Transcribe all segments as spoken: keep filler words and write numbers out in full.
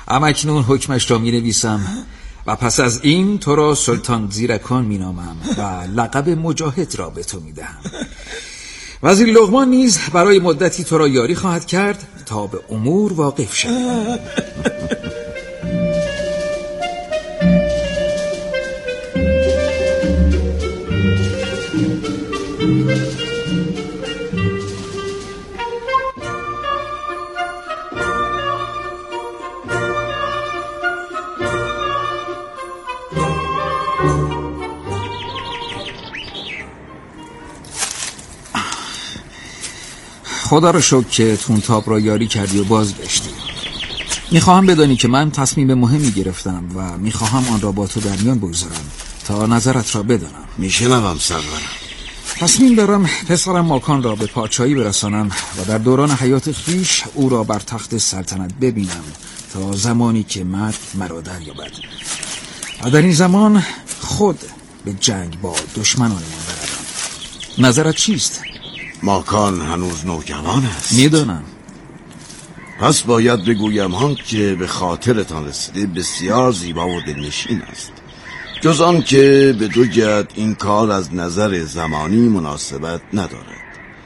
همکنون حکمش را می نویسم و پس از این تو را سلطان زیرکان می نامم و لقب مجاهد را به تو می دهم. وزیر لقمان نیز برای مدتی تو را یاری خواهد کرد تا به امور واقف شد. خدا را شکر که تونتاب را یاری کردی و بازگشتی. میخواهم بدانی که من تصمیم مهمی گرفتم و میخواهم آن را با تو در میان بگذارم تا نظرت را بدانم. میشنوم سرورم. تصمیم دارم پسرم ماکان را به پادشاهی برسانم و در دوران حیات خویش او را بر تخت سلطنت ببینم تا زمانی که مرگ مرا دریابد و در این زمان خود به جنگ با دشمنانمان بروم. نظرت چیست؟ ماکان هنوز نوجوان است. میدانم. پس باید بگویم آن که به خاطرتان رسیده بسیار زیبا و دلنشین است، جز آن که به دو جهت این کار از نظر زمانی مناسبت ندارد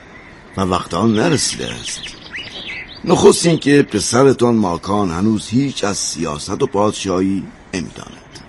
و وقت آن نرسیده است. نخست این که پسرتان ماکان هنوز هیچ از سیاست و پادشاهی نمی‌داند.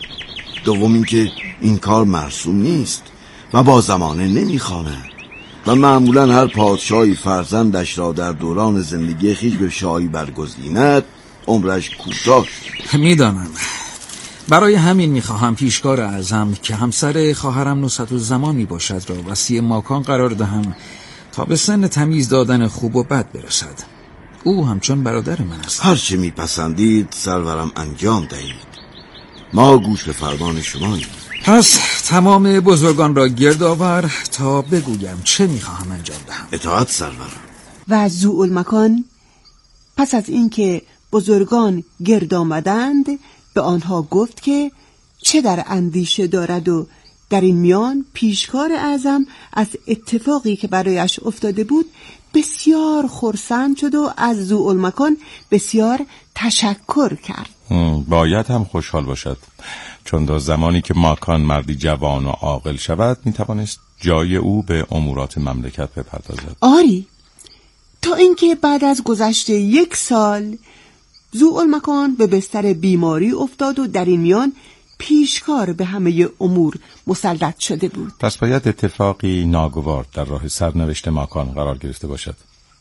دوم این که این کار مرسوم نیست و با زمانه نمی‌خواند و معمولا هر پادشاهی فرزندش را در دوران زندگی خویش به شاهی برگزیند عمرش کوتاه شد. میدانم. برای همین میخواهم پیشکار اعظم که همسر خواهرم نصرت الزمان می باشد را وصی ماکان قرار دهم تا به سن تمیز دادن خوب و بد برسد. او همچون برادر من است. هرچه میپسندید سرورم انجام دهید، ما گوش به فرمان شماییم. پس تمام بزرگان را گرد آور تا بگویم چه میخواهم انجام دهم. اطاعت سرورم. و ذوالمکان پس از اینکه بزرگان گرد آمدند به آنها گفت که چه در اندیشه دارد و در این میان پیشکار اعظم از اتفاقی که برایش افتاده بود بسیار خرسند شد و از ذوالمکان بسیار تشکر کرد. باید هم خوشحال باشد، چون تا زمانی که ماکان مردی جوان و عاقل شود میتوانست جای او به امورات مملکت بپردازد. آری، تا اینکه بعد از گذشت یک سال ذوالمکان به بستر بیماری افتاد و در این میان پیشکار به همه امور مسلط شده بود. پس باید اتفاقی ناگوار در راه سرنوشت ماکان قرار گرفته باشد.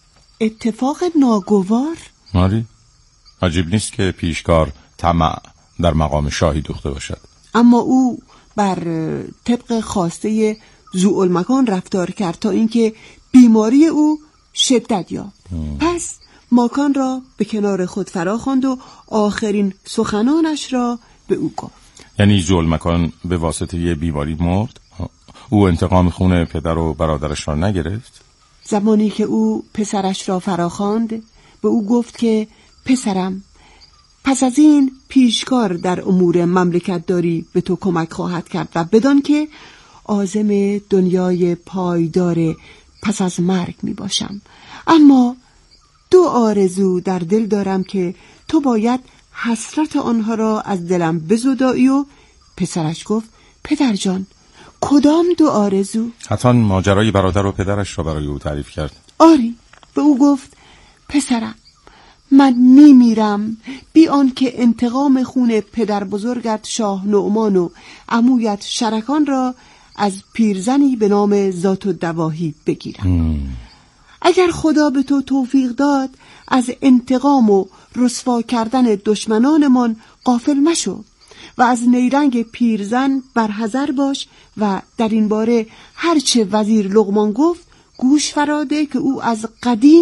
اتفاق ناگوار؟ آری، عجیب نیست که پیشکار طمع در مقام شاهی دوخته باشد. اما او بر طبق خواسته ذوالمکان رفتار کرد تا اینکه بیماری او شدت یافت. پس ماکان را به کنار خود فرا خواند و آخرین سخنانش را به او گفت. یعنی ذوالمکان به واسطه بیماری مرد؟ او انتقام خون پدر و برادرش را نگرفت؟ زمانی که او پسرش را فرا خواند به او گفت که پسرم، پس از این پیشکار در امور مملکت داری به تو کمک خواهد کرد و بدان که عازم دنیای پایدار پس از مرگ می باشم. اما دو آرزو در دل دارم که تو باید حسرت آنها را از دلم بزدایی. و پسرش گفت پدر جان، کدام دو آرزو؟ حتما ماجرای برادر و پدرش را برای او تعریف کرد. آری، به او گفت پسرم، من می میرم بی آن که انتقام خون پدر بزرگت شاه نعمان و عمویت شرکان را از پیرزنی به نام ذات الدواهی بگیرم. مم. اگر خدا به تو توفیق داد از انتقام و رسوا کردن دشمنانمان غافل مشو و از نیرنگ پیرزن برحذر باش و در این باره هرچه وزیر لقمان گفت گوش فراده که او از قدیم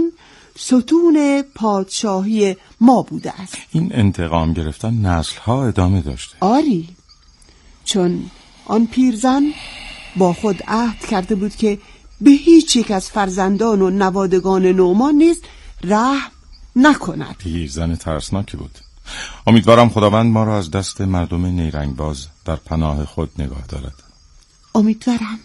ستون پادشاهی ما بوده است. این انتقام گرفتن نسل‌ها ادامه داشته. آری، چون آن پیرزن با خود عهد کرده بود که به هیچ یک از فرزندان و نوادگان نعمان نیز رحم نکند. پیرزن ترسناکی بود. امیدوارم خداوند ما را از دست مردم نیرنگ باز در پناه خود نگاه دارد. امیدوارم.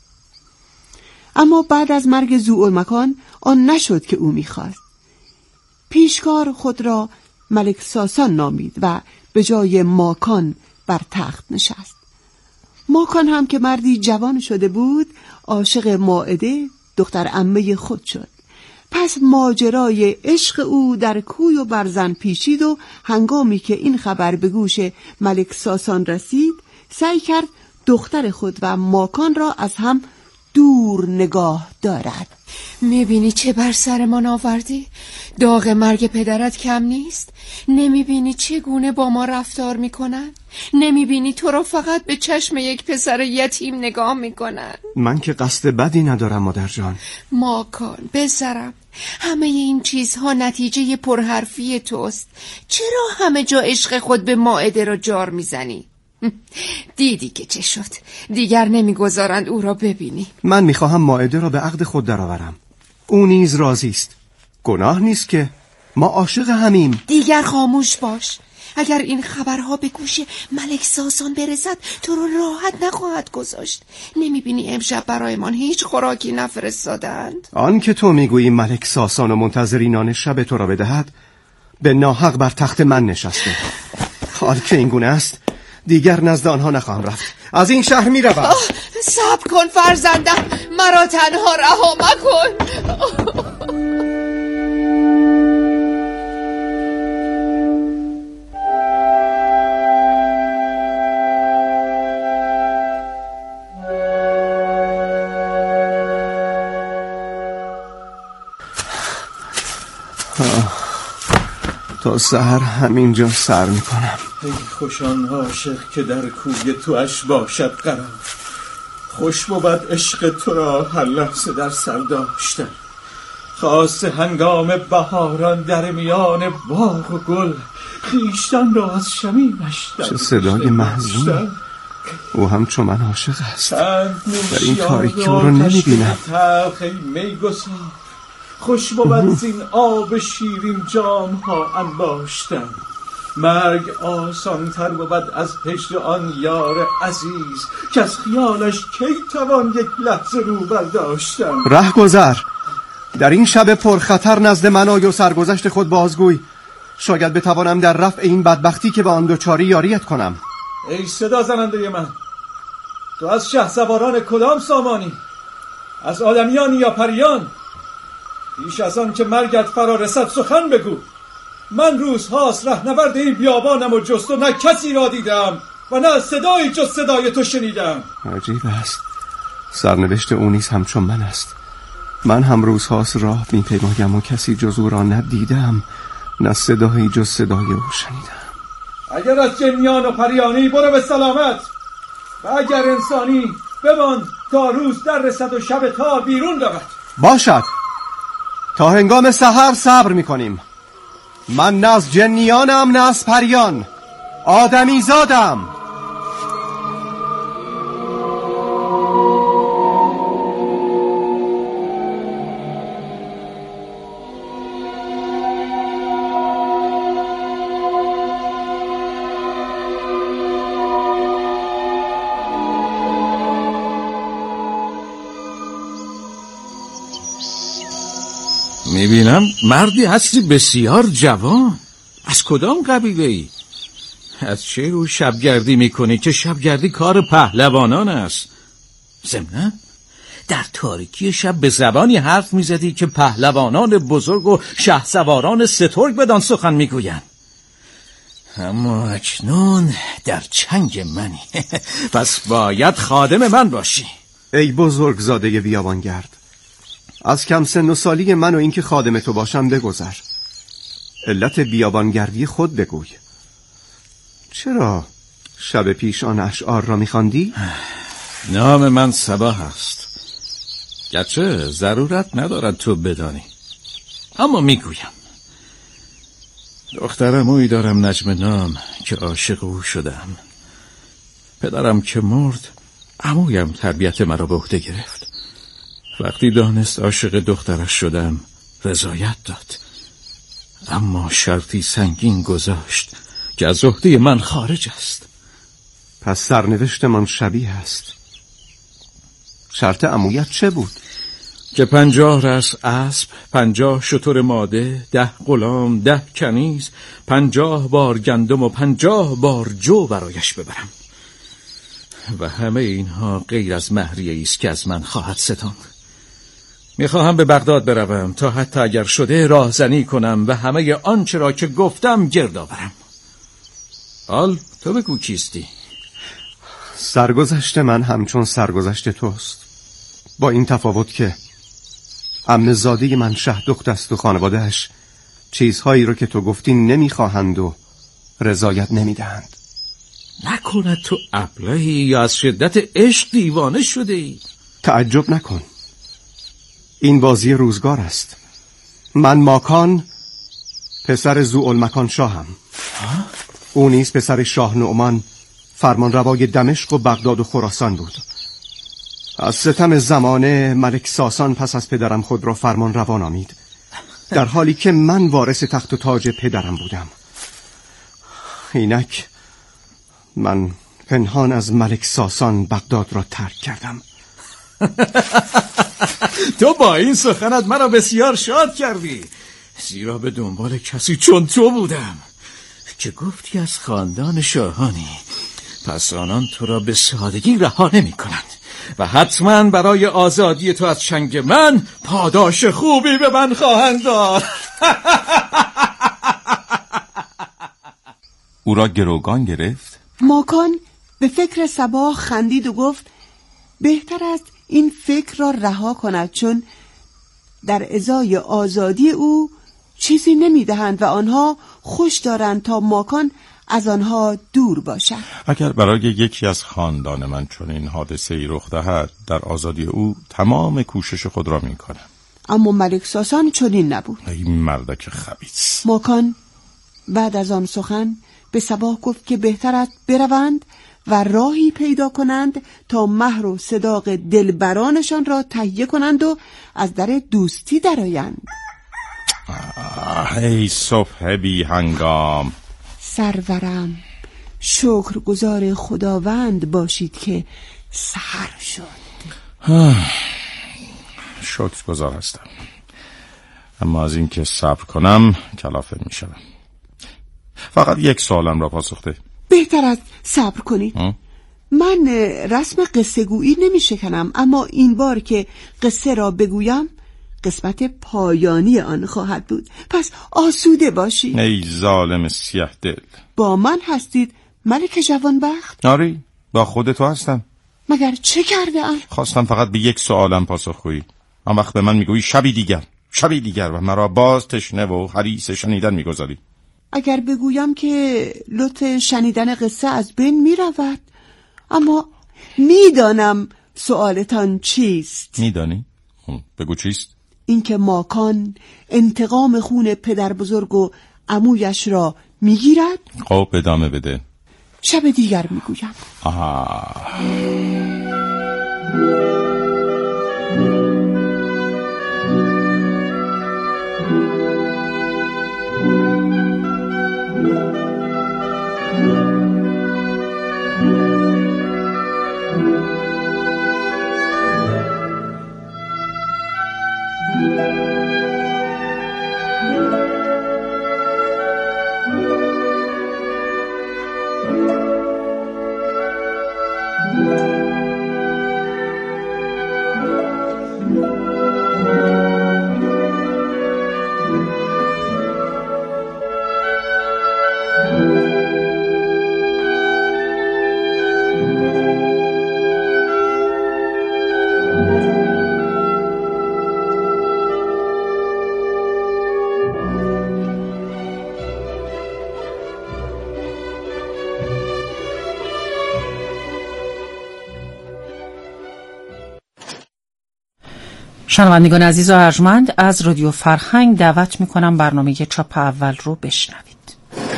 اما بعد از مرگ ذوالمکان آن نشد که او می‌خواست. پیشکار خود را ملک ساسان نامید و به جای ماکان بر تخت نشست. ماکان هم که مردی جوان شده بود عاشق مائده دختر عمه خود شد. پس ماجرای عشق او در کوی و برزن پیچید و هنگامی که این خبر به گوش ملک ساسان رسید سعی کرد دختر خود و ماکان را از هم دور نگاه دارد. میبینی چه بر سرمان آوردی؟ داغ مرگ پدرت کم نیست؟ نمیبینی چگونه با ما رفتار میکنن؟ نمیبینی تو را فقط به چشم یک پسر یتیم نگاه میکنن؟ من که قصد بدی ندارم مادر جان. ماکان بسرم، همه این چیزها نتیجه پرحرفی توست. چرا همه جا عشق خود به مائده را جار میزنی؟ دیدی که چه شد؟ دیگر نمیگذارند او را ببینی. من میخواهم مائده را به عقد خود درآورم. او نیز راضی است. گناه نیست که ما عاشق همیم. دیگر خاموش باش. اگر این خبرها به گوش ملک ساسان برسد تو رو راحت نخواهد گذاشت. نمیبینی امشب برایمان هیچ خوراکی نفرستادند؟ آن که تو میگویی ملک ساسان و منتظری نان شب تو را بدهد به ناحق بر تخت من نشسته. حال که این گونه است دیگر نزد آنها نخواهم رفت. از این شهر می روم. صبر کن فرزندم، مرا تنها رها مکن. تا سحر همینجا سر میکنم. ای خوشان عاشق که در کوی تو اش باشد قرار. خوش بود عشق تو را هر لحظه در سر داشتن. خاص هنگام بهاران در میان باغ و گل خویشتن را از شمیمش چه صدای محزون. او هم چون من عاشق است. در این تاریکی او را نمیبینم. خوش بود زین آب شیرین جام ها انباشتن. مرگ آسان تر بود از هجر آن یار عزیز که از خیالش کی توان یک لحظه رو برداشتن. ره گذر در این شب پرخطر نزد من آی و سرگذشت خود بازگوی. شاید بتوانم در رفع این بدبختی که به آن دوچاری یاریت کنم. ای صدا زننده من، تو از شهسواران کدام سامانی؟ از آدمیانی یا پریان؟ پیش از آن که مرگت فرا رسد سخن بگو. من روزهاست رهنورد این بیابانم و جست و نه کسی را دیدم و نه صدایی جز صدای تو شنیدم. عجیب است، سرنوشت او نیز همچون من است. من هم روزهاست راه می‌پیمایم و کسی جز او را نه دیدم نه صدایی جز صدای او شنیدم. اگر از جنیان و پریانی برو به سلامت و اگر انسانی بمان تا روز در رسد و شب تا بیرون رود. باشد، تا هنگام سحر صبر می‌کنیم. من نه از جنیانم نه از پریان، آدمی زادم. میبینم مردی هستی بسیار جوان. از کدام قبیله ای؟ از چه رو شبگردی میکنی که شبگردی کار پهلوانان است؟ ضمناً در تاریکی شب به زبانی حرف میزدی که پهلوانان بزرگ و شهسواران سترگ بدان سخن میگویند. اما اکنون در چنگ منی. پس باید خادم من باشی. ای بزرگ زاده بیابانگرد، از کم سن و سالی من و اینکه خادم تو باشم بگذر. علت بیابانگردی خود بگوی. چرا شب پیش آن اشعار را می‌خواندی؟ نام من صباح است. گرچه ضرورت ندارد تو بدانی، اما میگویم. دخترم اوی دارم نجم نام که عاشق او شدم. پدرم که مرد عمویم تربیت مرا به عهده گرفت. وقتی دانست عاشق دخترش شدم رضایت داد، اما شرطی سنگین گذاشت که از عهده من خارج است. پس سرنوشت من شبیه است. شرط عمویت چه بود؟ که پنجاه رس اسب، پنجاه شتر ماده، ده غلام، ده کنیز، پنجاه بار گندم و پنجاه بار جو برایش ببرم. و همه اینها غیر از مهریه‌ای است که از من خواهد ستاند. میخواهم به بغداد بروم تا حتی اگر شده راهزنی کنم و همه آنچه را که گفتم گرد آورم. حال تو بگو کیستی؟ سرگذشت من همچون سرگذشت توست، با این تفاوت که عمه زاده من شه دخت است و خانوادهش چیزهایی رو که تو گفتی نمیخواهند و رضایت نمیدهند. نکند تو ابلهی یا از شدت عشق دیوانه شده ای؟ تعجب نکن، این بازی روزگار است. من ماکان پسر ذوالمکان شاهم. او نیز پسر شاه نعمان فرمانروای دمشق و بغداد و خراسان بود. از ستم زمانه ملک ساسان پس از پدرم خود را فرمان روا نامید، در حالی که من وارث تخت و تاج پدرم بودم. اینک من پنهان از ملک ساسان بغداد را ترک کردم. تو با این سخنت مرا بسیار شاد کردی، زیرا به دنبال کسی چون تو بودم که گفتی از خاندان شاهانی، پس آنان تو را به سادگی رها نمی کنند و حتما برای آزادی تو از چنگ من پاداش خوبی به من خواهند داد. او را گروگان گرفت. ماکان به فکر صباح خندید و گفت بهتر است این فکر را رها کند، چون در ازای آزادی او چیزی نمیدهند و آنها خوش دارند تا ماکان از آنها دور باشد. اگر برای یکی از خاندان من چون این حادثه ای رخ دهد، در آزادی او تمام کوشش خود را می کنم. اما ملک ساسان چنین نبود. این مردک خبیث. ماکان بعد از آن سخن به صباح گفت که بهتر است بروند و راهی پیدا کنند تا مهر و صداق دلبرانشان را تهیه کنند و از در دوستی درآیند. ای صبح بی هنگام. سرورم، شکرگزار خداوند باشید که سحر شد. شکرگزار هستم، اما از این که صبر کنم کلافه می شدم. فقط یک سوالم را پاسخ ده. بهتر است صبر کنید. من رسم قصه گویی نمی شکنم، اما این بار که قصه را بگویم قسمت پایانی آن خواهد بود، پس آسوده باشید. ای ظالم سیه دل. با من هستید ملک جوانبخت؟ آری، با خود تو هستم. مگر چه کرده ام؟ خواستم فقط به یک سوالم پاسخگویی. آن وقت به من میگویی شبی دیگر شبی دیگر و مرا باز تشنه و حریص شنیدن میگذاری. اگر بگویم که لطف شنیدن قصه از بین میرود، اما میدانم سوالتان چیست. میدانی؟ بگو چیست؟ اینکه ماکان انتقام خون پدر بزرگ و عمویش را میگیرد. خب ادامه بده. شب دیگر میگویم. آها. شنوندگان عزیز و ارجمند، از رادیو فرهنگ دعوت میکنم برنامه چاپ اول رو بشنوید.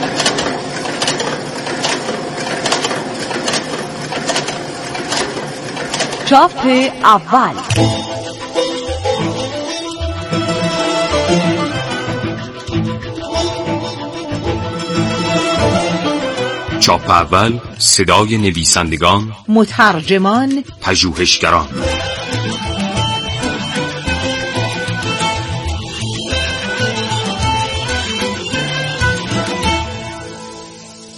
چاپ اول. چاپ اول، صدای نویسندگان، مترجمان، پژوهشگران.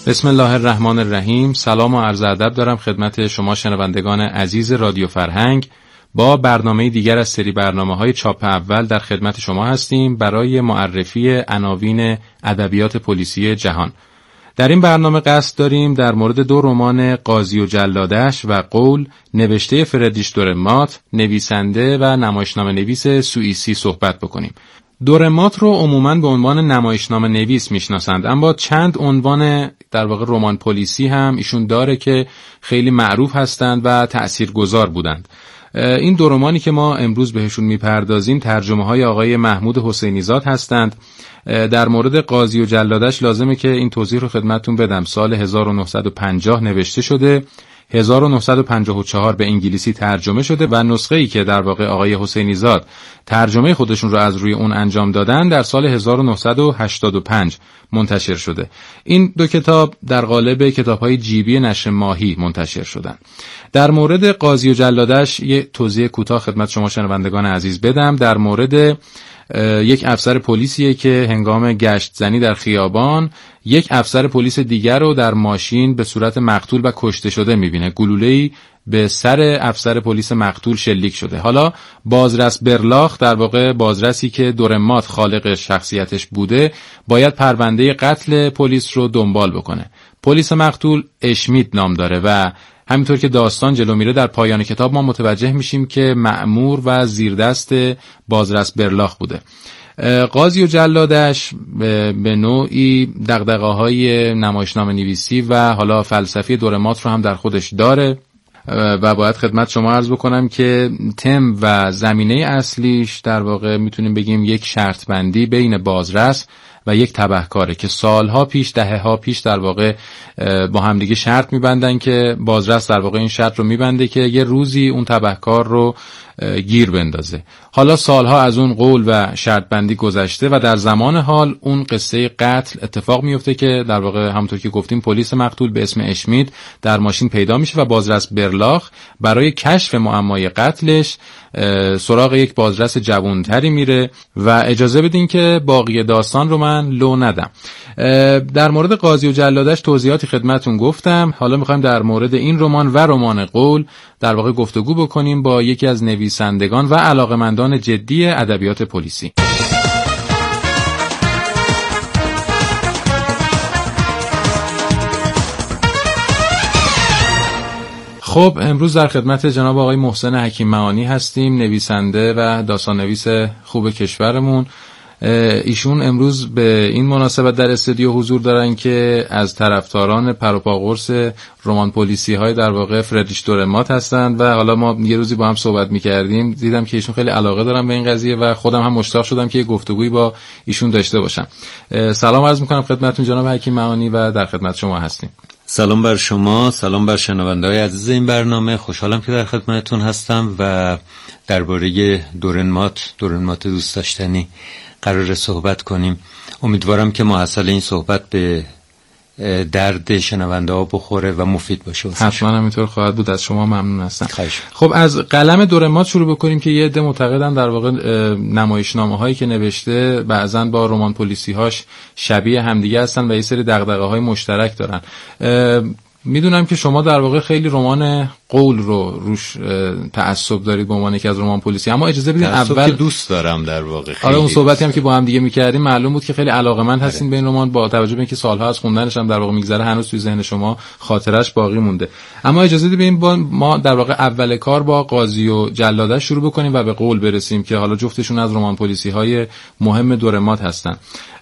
بسم الله الرحمن الرحیم. سلام و عرض ادب دارم خدمت شما شنوندگان عزیز رادیو فرهنگ. با برنامه دیگر از سری برنامه‌های چاپ اول در خدمت شما هستیم برای معرفی عناوین ادبیات پلیسی جهان. در این برنامه قصد داریم در مورد دو رمان قاضی و جلادش و قول نوشته فردریش دورمات، نویسنده و نمایشنامه نویس سوئیسی صحبت بکنیم. دورمات رو عموماً به عنوان نمایشنامه نویس میشناسند، اما چند عنوان در واقع رمان پلیسی هم ایشون داره که خیلی معروف هستند و تأثیرگذار بودند. این دو رمانی که ما امروز بهشون میپردازیم ترجمه های آقای محمود حسینی زاد هستند. در مورد قاضی و جلادش لازمه که این توضیح رو خدمتتون بدم. سال هزار و نهصد و پنجاه نوشته شده، هزار و نهصد و پنجاه و چهار به انگلیسی ترجمه شده و نسخه ای که در واقع آقای حسینی زاد ترجمه خودشون رو از روی اون انجام دادن در سال هزار و نهصد و هشتاد و پنج منتشر شده. این دو کتاب در قالب کتاب‌های جیبی نشر ماهی منتشر شدن. در مورد قاضی و جلادش یه توضیح کوتاه خدمت شما شنوندگان عزیز بدم. در مورد یک افسر پلیسیه که هنگام گشت زنی در خیابان یک افسر پلیس دیگر رو در ماشین به صورت مقتول و کشته شده میبینه. گلوله‌ای به سر افسر پلیس مقتول شلیک شده. حالا بازرس برلاخ، در واقع بازرسی که دورمات خالق شخصیتش بوده، باید پرونده قتل پلیس رو دنبال بکنه. پلیس مقتول اشمیت نام داره و همینطور که داستان جلو میره در پایان کتاب ما متوجه میشیم که مأمور و زیردست بازرس برلاخ بوده. قاضی و جلادش به نوعی دغدغه‌های نمایشنامه نویسی و حالا فلسفی دورمات رو هم در خودش داره و باید خدمت شما عرض بکنم که تم و زمینه اصلیش در واقع میتونیم بگیم یک شرط بندی بین بازرس و یک تبهکاره که سالها پیش، دهه ها پیش در واقع با همدیگه شرط میبندن که بازرس در واقع این شرط رو میبنده که یه روزی اون تبهکار رو گیر بندازه. حالا سالها از اون قول و شرط بندی گذشته و در زمان حال اون قصه قتل اتفاق میفته که در واقع همونطور که گفتیم پلیس مقتول به اسم اشمیت در ماشین پیدا میشه و بازرس برلاخ برای کشف معمای قتلش سراغ یک بازرس جوانتری میره و اجازه بدین که باقی داستان رو من لو ندم. در مورد قاضی و جلادش توضیحاتی خدمتون گفتم. حالا میخوایم در مورد این رمان و رمان قول در واقع گفتگو بکنیم با یکی از نویسندگان و علاقمندان جدی ادبیات پلیسی. خب امروز در خدمت جناب آقای محسن حکیم معانی هستیم، نویسنده و داستان نویس خوب کشورمون. ایشون امروز به این مناسبت در استودیو حضور دارن که از طرفداران پروپاقرص رمان پلیسی های در واقع فردریش دورمات هستند و حالا ما یه روزی با هم صحبت می‌کردیم، دیدم که ایشون خیلی علاقه دارن به این قضیه و خودم هم مشتاق شدم که یه گفتگویی با ایشون داشته باشم. سلام عرض می‌کنم خدمتتون جناب حکیم معانی و در خدمت شما هستیم. سلام بر شما، سلام بر شنونده‌های عزیز این برنامه. خوشحالم که در خدمتتون هستم و درباره دورمات، دورمات دوست داشتنی قرار صحبت کنیم. امیدوارم که محصل این صحبت به درد شنونده ها بخوره و مفید باشه. حتما همینطور خواهد بود. از شما ممنون هستم. خیش. خب از قلم دورمات شروع بکنیم که یه عده معتقدن در واقع نمایشنامه هایی که نوشته بعضن با رمان پلیسی هاش شبیه همدیگه هستن و یه سری دغدغه های مشترک دارن. میدونم که شما در واقع خیلی رمان قول رو روش تعصب دارید به عنوان یکی از رمان پلیسی، اما اجازه بدین اول که دوست دارم در واقع. آره اون صحبتی هم که با هم دیگه می‌کردیم معلوم بود که خیلی علاقه‌مند هستین به این رمان، با توجه به اینکه سال‌ها از خوندنش هم در واقع میگذره هنوز توی ذهن شما خاطرش باقی مونده. اما اجازه بدین با ما در واقع اول کار با قاضی و جلادش شروع بکنیم و به قول برسیم که حالا جفتشون از رمان پلیسی‌های مهم دورمات هستن.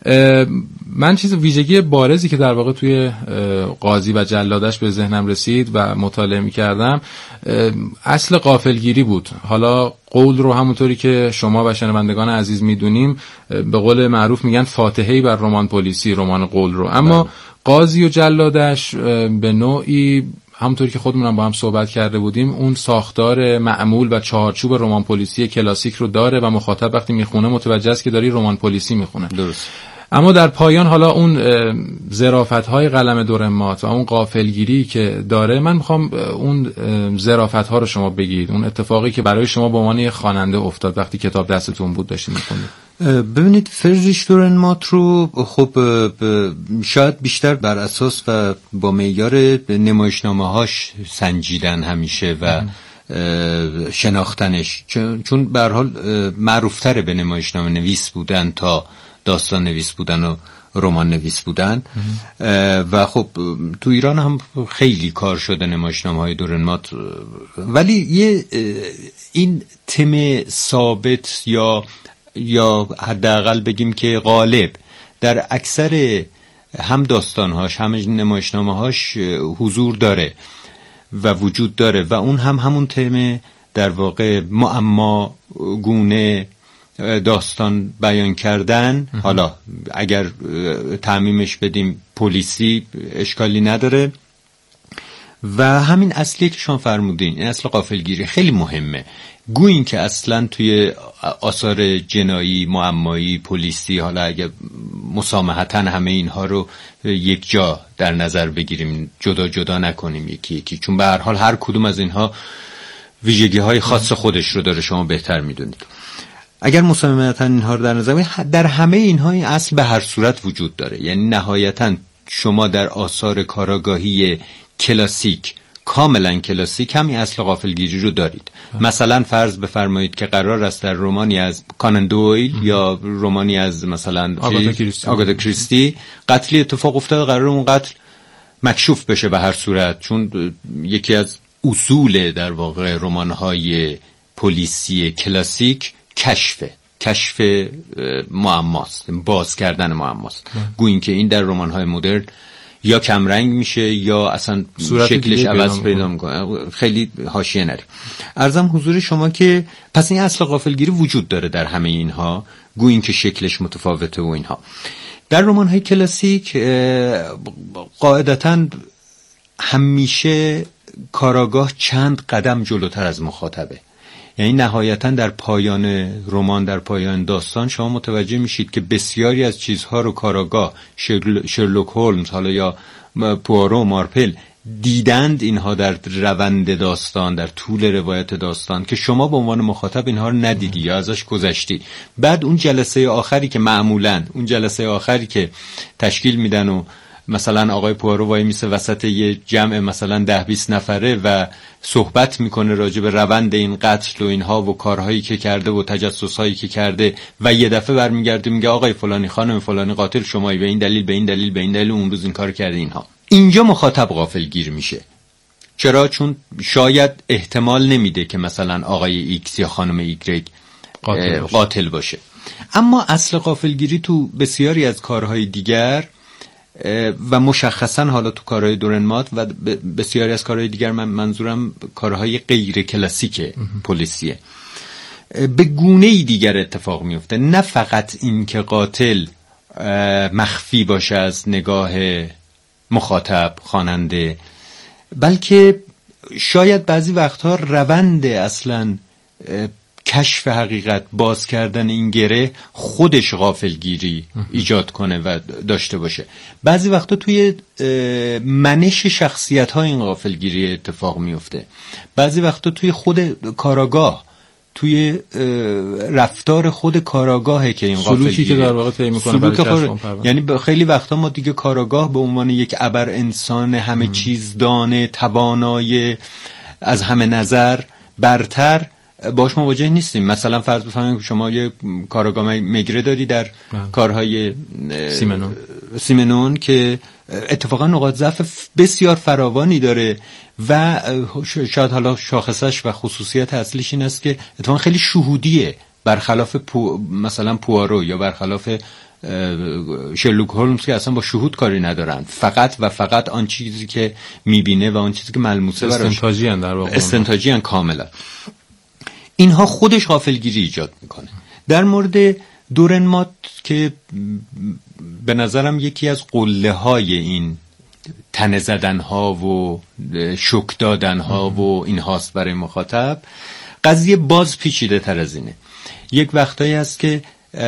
من چیز ویژگی بارزی که در واقع توی قاضی و جلادش به ذهنم رسید و مطالعه می‌کردم اصل غافلگیری بود. حالا قول رو همونطوری که شما و شنوندگان عزیز میدونیم به قول معروف میگن فاتحه‌ای بر رمان پلیسی، رمان قول رو، اما بله. قاضی و جلادش به نوعی همونطوری که خودمونم با هم صحبت کرده بودیم اون ساختار معمول و چارچوب رمان پلیسی کلاسیک رو داره و مخاطب وقتی میخونه متوجه است که داری رمان پلیسی میخونه. درست. اما در پایان حالا اون ظرافت‌های قلم دورمات و اون غافلگیری که داره، من میخوام اون ظرافت‌ها رو شما بگید، اون اتفاقی که برای شما به عنوان خواننده افتاد وقتی کتاب دستتون بود داشتین می‌خوندید. ببینید فردریش دورنمات رو خب شاید بیشتر بر اساس و با معیار نمایشنامه‌هاش سنجیدن همیشه و شناختنش، چون به هر حال معروفتره به نمایشنامه نویس بودن تا داستان نویس بودن و رمان نویس بودن و خب تو ایران هم خیلی کار شده نمایشنامه‌های دورنمات، ولی یه این تم ثابت یا یا حداقل بگیم که غالب در اکثر هم داستانهاش هم نمایشنامه‌هاش حضور داره و وجود داره و اون هم همون تم در واقع معما گونه داستان بیان کردن. حالا اگر تعمیمش بدیم پلیسی اشکالی نداره و همین اصلی که شما فرمودین، این اصل غافلگیری خیلی مهمه. گویین که اصلا توی آثار جنایی، معمایی، پلیسی، حالا اگه مسامحتاً همه اینها رو یک جا در نظر بگیریم، جدا جدا نکنیم یکی یکی، چون به هر حال هر کدوم از اینها ویژگی های خاص خودش رو داره، شما بهتر میدونید. اگر مسامحتاً اینها رو در نظر بگیریم، در همه اینها این اصل به هر صورت وجود داره. یعنی نهایتاً شما در آثار کاراگاهی کلاسیک، کاملا کلاسیک، همین اصل غافلگیری رو دارید. مثلا فرض بفرمایید که قرار است در رمانی از کانان دویل یا رمانی از مثلا آگاتا کریستی, آگاتا کریستی قتلی اتفاق افتاد، قرار اون قتل مکشوف بشه به هر صورت، چون یکی از اصول در واقع رمان‌های پلیسی کلاسیک کشفه کشف معماست، باز کردن معماست. گویین که این در رمان‌های مدرن یا کمرنگ میشه یا اصلا شکلش عوض پیدا میکنه، خیلی حاشیه نریم. عرضم حضور شما که پس این اصل غافلگیری وجود داره در همه اینها، گویین که شکلش متفاوته و اینها. در رمان‌های کلاسیک قاعدتاً همیشه کاراگاه چند قدم جلوتر از مخاطبه. یعنی نهایتاً در پایان رمان، در پایان داستان شما متوجه میشید که بسیاری از چیزها رو کاراگاه، شرلوک هولمز حالا یا پوارو، مارپل دیدند اینها در روند داستان، در طول روایت داستان، که شما به عنوان مخاطب اینها رو ندیدی یا ازش گذشتی. بعد اون جلسه آخری که معمولاً اون جلسه آخری که تشکیل میدن و مثلا آقای پوارو وای میسه وسط یه جمع مثلا ده بیست نفره و صحبت میکنه راجع به روند این قتل و اینها و کارهایی که کرده و تجسسهایی که کرده و یه دفعه برمیگرده میگه آقای فلانی، خانم فلانی قاتل شمایی، به این دلیل به این دلیل به این دلیل اون روز این کار کرده. اینها اینجا مخاطب غافلگیر میشه. چرا؟ چون شاید احتمال نمیده که مثلا آقای ایکس یا خانم ایگرگ قاتل, قاتل باشه. اما اصل غافلگیری تو بسیاری از کارهای دیگر و مشخصا حالا تو کارهای دورنمات و بسیاری از کارهای دیگر، من منظورم کارهای غیر کلاسیک پلیسیه، به گونه‌ای دیگر اتفاق میفته. نه فقط این که قاتل مخفی باشه از نگاه مخاطب، خواننده، بلکه شاید بعضی وقتها روند اصلا کشف حقیقت، باز کردن این گره خودش غافلگیری ایجاد کنه و داشته باشه. بعضی وقتا توی منش شخصیت ها این غافلگیری اتفاق میفته. بعضی وقتا توی خود کاراگاه، توی رفتار خود کاراگاهه که این غافلگیری، سلوکی که در واقع طی میکنه برای کشف. یعنی خیلی وقتا ما دیگه کاراگاه به عنوان یک ابر انسان همه چیز دانه، توانای از همه نظر برتر باش مواجه نیستیم. مثلا فرض بفرمایید که شما یه کاراگاه میگره داری در من. کارهای سیمنون سیمنون که اتفاقا نقاط ضعف بسیار فراوانی داره و شاید حالا شاخصش و خصوصیت اصلیش این است که اتفاقا خیلی شهودیه، برخلاف پو مثلا پوارو یا برخلاف شرلوک هولمز که اصلا با شهود کاری ندارن، فقط و فقط آن چیزی که میبینه و آن چیزی که ملموسه براش استنتاجی ان در واقع استنتاجی ان کاملا. اینها خودش غافلگیری ایجاد میکنه. در مورد دورنمات که به نظرم یکی از قله های این تنه زدن ها و شوک دادن ها و این هاست برای مخاطب، قضیه باز پیچیده تر از اینه. یک وقتایی هست که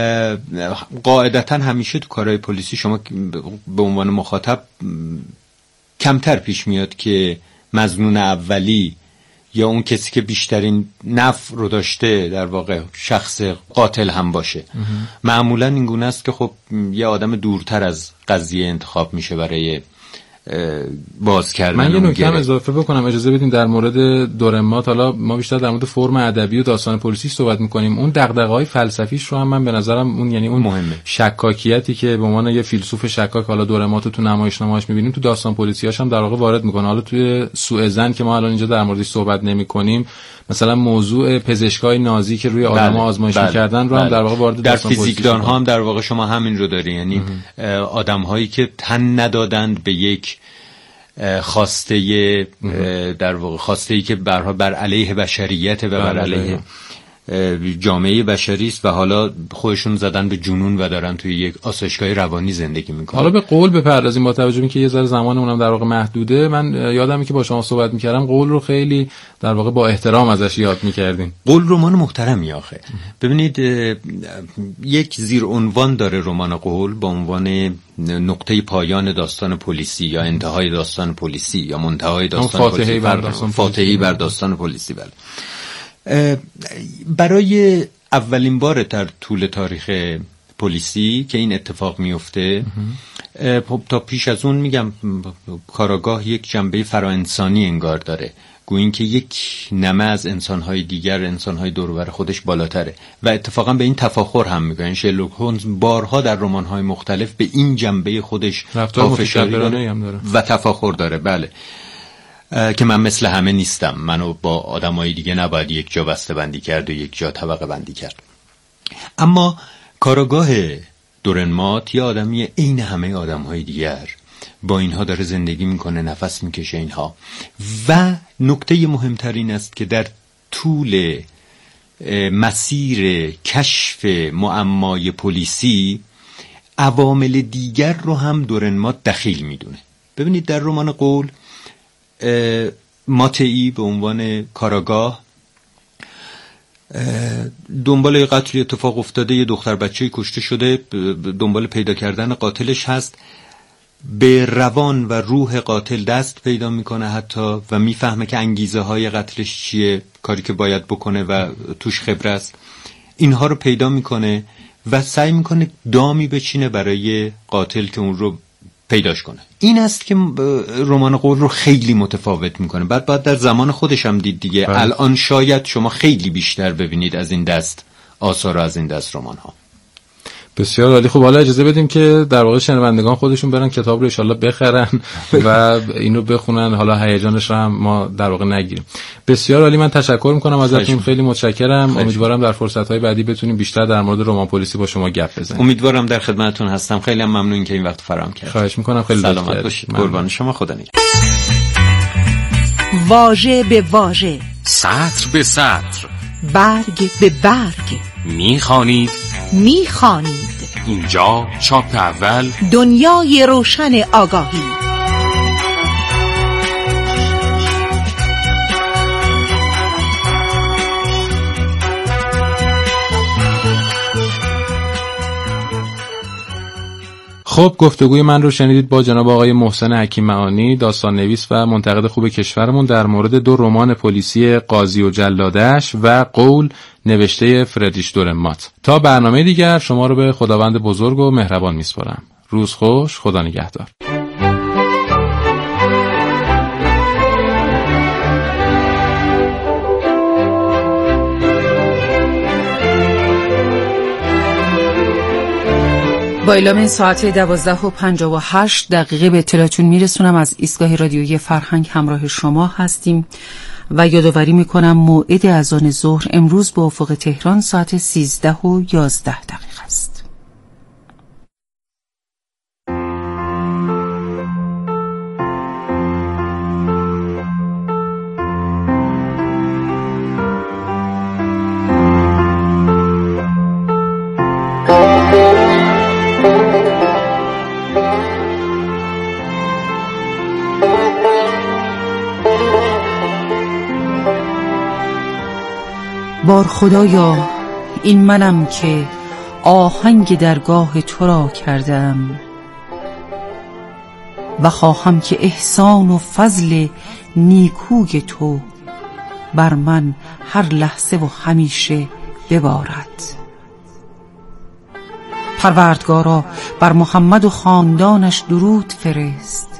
قاعدتا همیشه تو کارهای پلیسی شما به عنوان مخاطب کمتر پیش میاد که مظنون اولی یا اون کسی که بیشترین نفع رو داشته در واقع شخص قاتل هم باشه. معمولا این گونه است که خب یه آدم دورتر از قضیه انتخاب میشه برای باز کردن. من یه نکته هم اضافه بکنم، اجازه بدین در مورد دورنمات. حالا ما بیشتر در مورد فرم ادبی و داستان پلیسی صحبت میکنیم، اون دغدغه‌های فلسفیش رو هم من به نظرم اون یعنی اون مهمه. شکاکیتی که به عنوان یه فیلسوف شکاک حالا دورنمات رو تو نمایشنامه‌اش میبینیم، تو داستان پلیسی‌هاش هم در واقع وارد میکنه. حالا توی سوء ظن که ما الان اینجا در موردش صحبت نمیکنیم، مثلا موضوع پزشکای نازی که روی آدم‌ها آزمایش بله. می‌کردن رو هم بله. در واقع وارد در فیزیکدان‌ها هم در واقع شما همین رو داری، یعنی آدم‌هایی که تن ندادند به یک خواسته در واقع خواسته ای که برها بر علیه بشریت و بر علیه جامعه بشری است و حالا خودشون زدن به جنون و دارن توی یک آسایشگاه روانی زندگی میکنن. حالا به قول بپردازیم با توجه به اینکه یه ذره زمانمون هم در واقع محدوده. من یادمه که با شما صحبت میکردم، قول رو خیلی در واقع با احترام ازش یاد میکردیم. قول رمان محترمی آخه. ببینید یک زیر عنوان داره رمان قول با عنوان نقطه پایان داستان پلیسی یا انتهای داستان پلیسی یا منتهای داستان پلیسی، فاتحه‌ای بر داستان پلیسی. بله. برای اولین بار در طول تاریخ پلیسی که این اتفاق میفته، تا پیش از اون میگم کاراگاه یک جنبه فراانسانی انگار داره، گویین که یک نمه از انسانهای دیگر، انسانهای دور و بر خودش بالاتره و اتفاقا به این تفاخر هم میکنه. شرلوک هولمز بارها در رمان‌های مختلف به این جنبه خودش پافشاری داره و تفاخر داره. بله، که من مثل همه نیستم، منو با آدمای دیگه نباید یک جا بسته بندی کرد و یک جا طبقه بندی کرد. اما کاراگاه دورنمات یه آدمی عین همه آدمهای دیگر، با اینها داره زندگی میکنه، نفس میکشه اینها. و نکته مهمترین است که در طول مسیر کشف معمای پلیسی عوامل دیگر رو هم دورنمات دخیل میدونه. ببینید در رمان قول ماتئی به عنوان کاراگاه دنبال قتل اتفاق افتاده، یه دختر بچه‌ای کشته شده، دنبال پیدا کردن قاتلش هست، به روان و روح قاتل دست پیدا میکنه حتی و میفهمه که انگیزه های قتلش چیه، کاری که باید بکنه و توش خبره است. اینها رو پیدا میکنه و سعی میکنه دامی بچینه برای قاتل که اون رو پیداش کنه. این است که رمان قول رو خیلی متفاوت میکنه. بعد بعد در زمان خودش هم دید دیگه. بله. الان شاید شما خیلی بیشتر ببینید از این دست آثار، از این دست رمان ها. بسیار عالی. خب حالا اجازه بدیم که در واقع شنوندگان خودشون برن کتاب رو ان شاءالله بخرن و اینو بخونن، حالا هیجانش رو هم ما در واقع نگیریم. بسیار عالی، من تشکر میکنم ازتون، خیلی متشکرم. امیدوارم در فرصت‌های بعدی بتونیم بیشتر در مورد رمان پلیسی با شما گپ بزنیم. امیدوارم در خدمتتون هستم. خیلی هم ممنون که این وقت فراهم کردید. خواهش میکنم. خیلی سلامت باشید. قربان شما. خدا نگهدار. واژه به واژه، سطر به سطر، برگ به برگ میخوانید میخوانید اینجا چاپ اول، دنیای روشن آگاهی. خب گفتگوی من رو شنیدید با جناب آقای محسن حکیم معانی، داستان نویس و منتقد خوب کشورمون، در مورد دو رمان پلیسی قاضی و جلادش و قول نوشته فردریش دورنمات. تا برنامه دیگر شما رو به خداوند بزرگ و مهربان میسپارم. روز خوش، خدا نگهدار. با اعلام ساعت دوازده و پنجاه و هشت دقیقه به اطلاعتون میرسونم از ایستگاه رادیویی فرهنگ همراه شما هستیم و یادآوری میکنم موعد اذان ظهر امروز به افق تهران ساعت سیزده و یازده دقیقه است. بار خدایا این منم که آهنگ درگاه تو را کردم و خواهم که احسان و فضل نیکوی تو بر من هر لحظه و همیشه ببارد. پروردگارا بر محمد و خاندانش درود فرست.